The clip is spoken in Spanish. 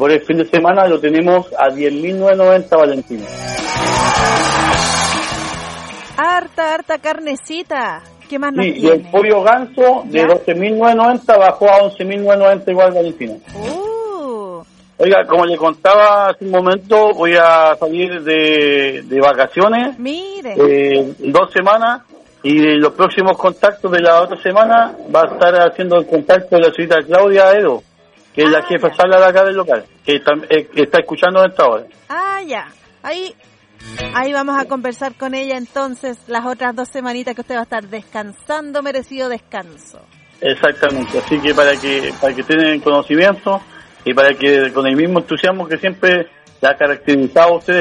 por el fin de semana lo tenemos a 10.990 Valentino. Harta carnecita. ¿Qué más nos Sí, tiene? y el pollo ganso de 12.990 bajó a 11.990 igual Valentino. Oiga, como le contaba hace un momento, voy a salir de vacaciones. Mire. 2 semanas, y los próximos contactos de la otra semana va a estar haciendo el contacto de la señorita Claudia Edo, que es la jefa de sala de acá del local, que está escuchando en esta hora. Ya. Ahí vamos a conversar con ella entonces las otras 2 semanitas que usted va a estar descansando, merecido descanso. Exactamente, así que para que tengan conocimiento y para que con el mismo entusiasmo que siempre la ha caracterizado a ustedes